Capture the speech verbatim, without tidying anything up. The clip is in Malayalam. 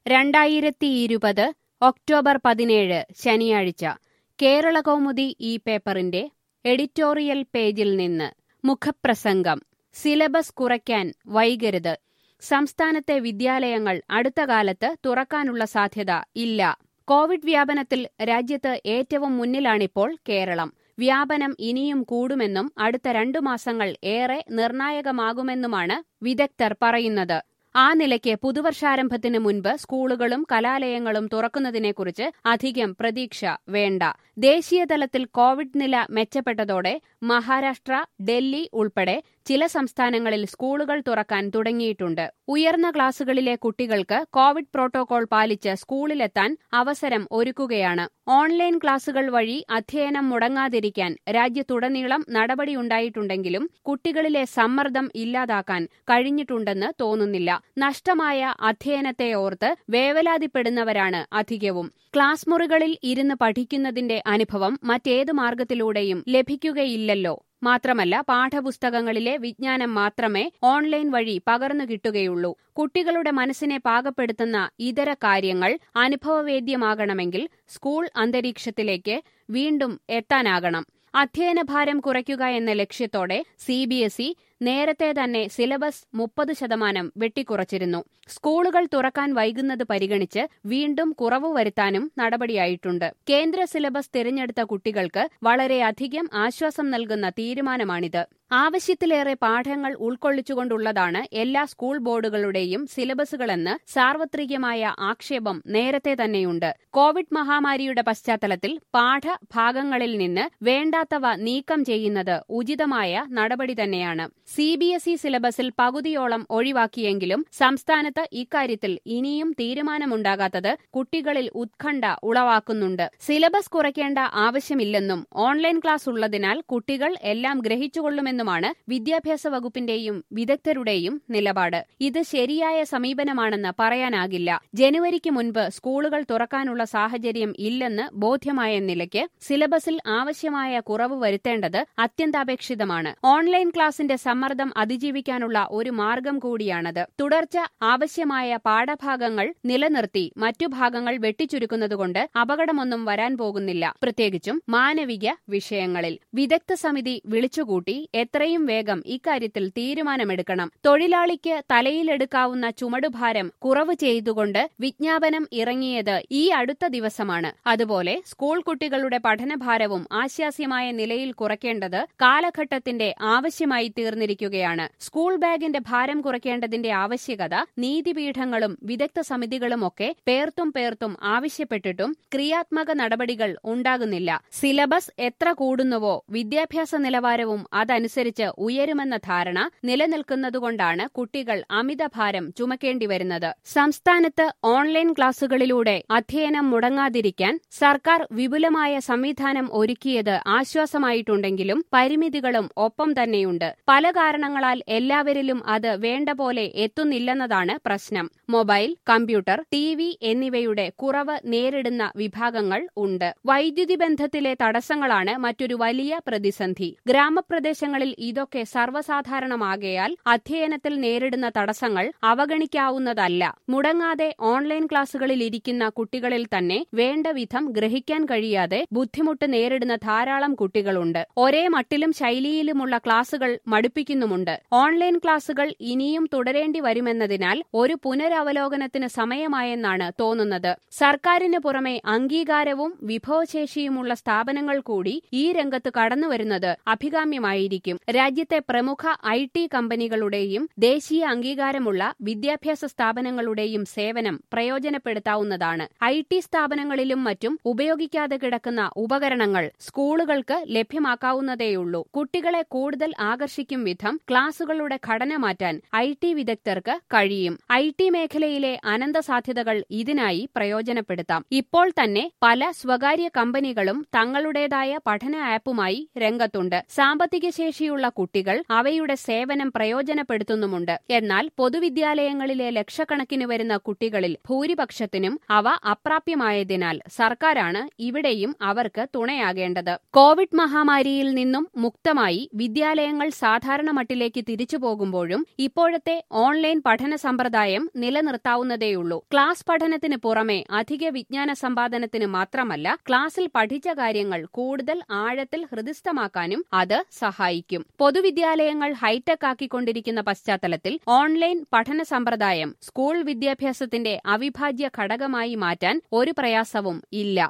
രണ്ടായിരത്തിയിരുപത് ഒക്ടോബർ പതിനേഴ് ശനിയാഴ്ച കേരളകൗമുദി ഈ പേപ്പറിന്റെ എഡിറ്റോറിയൽ പേജിൽ നിന്ന് മുഖപ്രസംഗം. സിലബസ് കുറയ്ക്കാൻ വൈകരുത്. സംസ്ഥാനത്തെ വിദ്യാലയങ്ങൾ അടുത്ത കാലത്ത് തുറക്കാനുള്ള സാധ്യത ഇല്ല. കോവിഡ് വ്യാപനത്തിൽ രാജ്യത്ത് ഏറ്റവും മുന്നിലാണിപ്പോൾ കേരളം. വ്യാപനം ഇനിയും കൂടുമെന്നും അടുത്ത രണ്ടു മാസങ്ങൾ ഏറെ നിർണായകമാകുമെന്നുമാണ് വിദഗ്ധർ പറയുന്നത്. ആ നിലയ്ക്ക് പുതുവർഷാരംഭത്തിന് മുൻപ് സ്കൂളുകളും കലാലയങ്ങളും തുറക്കുന്നതിനെക്കുറിച്ച് അധികം പ്രതീക്ഷ വേണ്ട. ദേശീയതലത്തിൽ കോവിഡ് നില മെച്ചപ്പെട്ടതോടെ മഹാരാഷ്ട്ര, ഡൽഹി ഉൾപ്പെടെ ചില സംസ്ഥാനങ്ങളിൽ സ്കൂളുകൾ തുറക്കാൻ തുടങ്ങിയിട്ടുണ്ട്. ഉയർന്ന ക്ലാസുകളിലെ കുട്ടികൾക്ക് കോവിഡ് പ്രോട്ടോകോൾ പാലിച്ച് സ്കൂളിലെത്താൻ അവസരം ഒരുക്കുകയാണ്. ഓൺലൈൻ ക്ലാസുകൾ വഴി അധ്യയനം മുടങ്ങാതിരിക്കാൻ രാജ്യത്തുടനീളം നടപടിയുണ്ടായിട്ടുണ്ടെങ്കിലും കുട്ടികളിലെ സമ്മർദ്ദം ഇല്ലാതാക്കാൻ കഴിഞ്ഞിട്ടുണ്ടെന്ന് തോന്നുന്നില്ല. നഷ്ടമായ അധ്യയനത്തെ ഓർത്ത് വേവലാതിപ്പെടുന്നവരാണ് അധികവും. ക്ലാസ് മുറികളിൽ ഇരുന്ന് പഠിക്കുന്നതിന്റെ അനുഭവം മറ്റേത് മാർഗത്തിലൂടെയും ലഭിക്കുകയില്ലല്ലോ. മാത്രമല്ല, പാഠപുസ്തകങ്ങളിലെ വിജ്ഞാനം മാത്രമേ ഓൺലൈൻ വഴി പകർന്നു കിട്ടുകയുള്ളൂ. കുട്ടികളുടെ മനസ്സിനെ പാകപ്പെടുത്തുന്ന ഇതര കാര്യങ്ങൾ അനുഭവവേദ്യമാകണമെങ്കിൽ സ്കൂൾ അന്തരീക്ഷത്തിലേക്ക് വീണ്ടും എത്താനാകണം. അധ്യയനഭാരം കുറയ്ക്കുക എന്ന ലക്ഷ്യത്തോടെ സി ബി എസ് ഇ നേരത്തെ തന്നെ സിലബസ് മുപ്പത് ശതമാനം വെട്ടിക്കുറച്ചിരുന്നു. സ്കൂളുകൾ തുറക്കാൻ വൈകുന്നത് പരിഗണിച്ച് വീണ്ടും കുറവ് വരുത്താനും നടപടിയായിട്ടുണ്ട്. കേന്ദ്ര സിലബസ് തിരഞ്ഞെടുത്ത കുട്ടികൾക്ക് വളരെയധികം ആശ്വാസം നൽകുന്ന തീരുമാനമാണിത്. ആവശ്യത്തിലേറെ പാഠങ്ങൾ ഉൾക്കൊള്ളിച്ചുകൊണ്ടുള്ളതാണ് എല്ലാ സ്കൂൾ ബോർഡുകളുടെയും സിലബസുകളെന്ന് സാർവത്രികമായ ആക്ഷേപം നേരത്തെ തന്നെയുണ്ട്. കോവിഡ് മഹാമാരിയുടെ പശ്ചാത്തലത്തിൽ പാഠഭാഗങ്ങളിൽ നിന്ന് വേണ്ടാത്തവ നീക്കം ചെയ്യുന്നത് ഉചിതമായ നടപടി തന്നെയാണ്. സി ബി എസ് ഇ സിലബസിൽ പകുതിയോളം ഒഴിവാക്കിയെങ്കിലും സംസ്ഥാനത്ത് ഇക്കാര്യത്തിൽ ഇനിയും തീരുമാനമുണ്ടാകാത്തത് കുട്ടികളിൽ ഉത്കണ്ഠ ഉളവാക്കുന്നുണ്ട്. സിലബസ് കുറയ്ക്കേണ്ട ആവശ്യമില്ലെന്നും ഓൺലൈൻ ക്ലാസ് ഉള്ളതിനാൽ കുട്ടികൾ എല്ലാം ഗ്രഹിച്ചുകൊള്ളുമെന്നുമാണ് വിദ്യാഭ്യാസ വകുപ്പിന്റെയും വിദഗ്ധരുടെയും നിലപാട്. ഇത് ശരിയായ സമീപനമാണെന്ന് പറയാനാകില്ല. ജനുവരിക്ക് മുൻപ് സ്കൂളുകൾ തുറക്കാനുള്ള സാഹചര്യം ഇല്ലെന്ന് ബോധ്യമായ നിലയ്ക്ക് സിലബസിൽ ആവശ്യമായ കുറവ് വരുത്തേണ്ടത് അത്യന്താപേക്ഷിതമാണ്. ഓൺലൈൻ ക്ലാസിന്റെ സമ്മർദ്ദം അതിജീവിക്കാനുള്ള ഒരു മാർഗം കൂടിയാണത്. തുടർച്ച ആവശ്യമായ പാഠഭാഗങ്ങൾ നിലനിർത്തി മറ്റു ഭാഗങ്ങൾ വെട്ടിച്ചുരുക്കുന്നതുകൊണ്ട് അപകടമൊന്നും വരാൻ പോകുന്നില്ല. പ്രത്യേകിച്ചും മാനവിക വിഷയങ്ങളിൽ വിദഗ്ധ സമിതി വിളിച്ചുകൂട്ടി എത്രയും വേഗം ഇക്കാര്യത്തിൽ തീരുമാനമെടുക്കണം. തൊഴിലാളിക്ക് തലയിലെടുക്കാവുന്ന ചുമടുഭാരം കുറവ് ചെയ്തുകൊണ്ട് വിജ്ഞാപനം ഇറങ്ങിയത് ഈ അടുത്ത ദിവസമാണ്. അതുപോലെ സ്കൂൾ കുട്ടികളുടെ പഠനഭാരവും ആശ്വാസ്യമായ നിലയിൽ കുറയ്ക്കേണ്ടത് കാലഘട്ടത്തിന്റെ ആവശ്യമായി തീർന്നിരിക്കുകയാണ്. സ്കൂൾ ബാഗിന്റെ ഭാരം കുറയ്ക്കേണ്ടതിന്റെ ആവശ്യകത നീതിപീഠങ്ങളും വിദഗ്ധ സമിതികളുമൊക്കെ പേർത്തും പേർത്തും ആവശ്യപ്പെട്ടിട്ടും ക്രിയാത്മക നടപടികൾ ഉണ്ടാകുന്നില്ല. സിലബസ് എത്ര കൂടുന്നുവോ വിദ്യാഭ്യാസ നിലവാരവും അതനുസരിച്ച് ഉയരുമെന്ന ധാരണ നിലനിൽക്കുന്നതുകൊണ്ടാണ് കുട്ടികൾ അമിതഭാരം ചുമക്കേണ്ടിവരുന്നത്. സംസ്ഥാനത്ത് ഓൺലൈൻ ക്ലാസുകളിലൂടെ അധ്യയനം മുടങ്ങാതിരിക്കാൻ സർക്കാർ വിപുലമായ സംവിധാനം ഒരുക്കിയത് ആശ്വാസമായിട്ടുണ്ടെങ്കിലും പരിമിതികളും ഒപ്പം തന്നെയുണ്ട്. പല കാരണങ്ങളാൽ എല്ലാവരിലും അത് വേണ്ട പോലെ എത്തുന്നില്ലെന്നതാണ് പ്രശ്നം. മൊബൈൽ, കമ്പ്യൂട്ടർ, ടി വി എന്നിവയുടെ കുറവ് നേരിടുന്ന വിഭാഗങ്ങൾ ഉണ്ട്. വൈദ്യുതി ബന്ധത്തിലെ തടസ്സങ്ങളാണ് മറ്റൊരു വലിയ പ്രതിസന്ധി. ഗ്രാമപ്രദേശങ്ങളിൽ ഇതൊക്കെ സർവ്വസാധാരണമാകയാൽ അധ്യയനത്തിൽ നേരിടുന്ന തടസ്സങ്ങൾ അവഗണിക്കാവുന്നതല്ല. മുടങ്ങാതെ ഓൺലൈൻ ക്ലാസുകളിൽ ഇരിക്കുന്ന കുട്ടികളിൽ തന്നെ വേണ്ട വിധം ഗ്രഹിക്കാൻ കഴിയാതെ ബുദ്ധിമുട്ട് നേരിടുന്ന ധാരാളം കുട്ടികളുണ്ട്. ഒരേ മട്ടിലും ശൈലിയിലുമുള്ള ക്ലാസുകൾ മടുപ്പിക്കുന്നുമുണ്ട്. ഓൺലൈൻ ക്ലാസുകൾ ഇനിയും തുടരേണ്ടി വരുമെന്നതിനാൽ ഒരു പുനരവലോകനത്തിന് സമയമായെന്നാണ് തോന്നുന്നത്. സർക്കാരിന് പുറമെ അംഗീകാരവും വിഭവശേഷിയുമുള്ള സ്ഥാപനങ്ങൾ കൂടി ഈ രംഗത്ത് കടന്നുവരുന്നത് അഭികാമ്യമായിരിക്കും. രാജ്യത്തെ പ്രമുഖ ഐ ടി കമ്പനികളുടെയും ദേശീയ അംഗീകാരമുള്ള വിദ്യാഭ്യാസ സ്ഥാപനങ്ങളുടെയും സേവനം പ്രയോജനപ്പെടുത്താവുന്നതാണ്. ഐ ടി സ്ഥാപനങ്ങളിലും മറ്റും ഉപയോഗിക്കാതെ കിടക്കുന്ന ഉപകരണങ്ങൾ സ്കൂളുകൾക്ക് ലഭ്യമാക്കാവുന്നതേയുള്ളൂ. കുട്ടികളെ കൂടുതൽ ആകർഷിക്കും വിധം ക്ലാസുകളുടെ ഘടന മാറ്റാൻ ഐ ടി വിദഗ്ധർക്ക് കഴിയും. ഐ ടി മേഖലയിലെ അനന്ത സാധ്യതകൾ ഇതിനായി പ്രയോജനപ്പെടുത്താം. ഇപ്പോൾ തന്നെ പല സ്വകാര്യ കമ്പനികളും തങ്ങളുടേതായ പഠന ആപ്പുമായി രംഗത്തുണ്ട്. സാമ്പത്തിക ശേഷി ശേഷിയുള്ള കുട്ടികൾ അവയുടെ സേവനം പ്രയോജനപ്പെടുത്തുന്നുമുണ്ട്. എന്നാൽ പൊതുവിദ്യാലയങ്ങളിലെ ലക്ഷക്കണക്കിന് വരുന്ന കുട്ടികളിൽ ഭൂരിപക്ഷത്തിനും അവ അപ്രാപ്യമായതിനാൽ സർക്കാരാണ് ഇവിടെയും അവർക്ക് തുണയാകേണ്ടത്. കോവിഡ് മഹാമാരിയിൽ നിന്നും മുക്തമായി വിദ്യാലയങ്ങൾ സാധാരണ മട്ടിലേക്ക് തിരിച്ചുപോകുമ്പോഴും ഇപ്പോഴത്തെ ഓൺലൈൻ പഠന സമ്പ്രദായം നിലനിർത്താവുന്നതേയുള്ളൂ. ക്ലാസ് പഠനത്തിന് പുറമെ അധിക വിജ്ഞാന സമ്പാദനത്തിന് മാത്രമല്ല, ക്ലാസ്സിൽ പഠിച്ച കാര്യങ്ങൾ കൂടുതൽ ആഴത്തിൽ ഹൃദിസ്ഥമാക്കാനും അത് സഹായിക്കും. പൊതുവിദ്യാലയങ്ങൾ ഹൈടെക് ആക്കിക്കൊണ്ടിരിക്കുന്ന പശ്ചാത്തലത്തിൽ ഓൺലൈൻ പഠന സമ്പ്രദായം സ്കൂൾ വിദ്യാഭ്യാസത്തിന്റെ അവിഭാജ്യ ഘടകമായി മാറ്റാൻ ഒരു പ്രയാസവും ഇല്ല.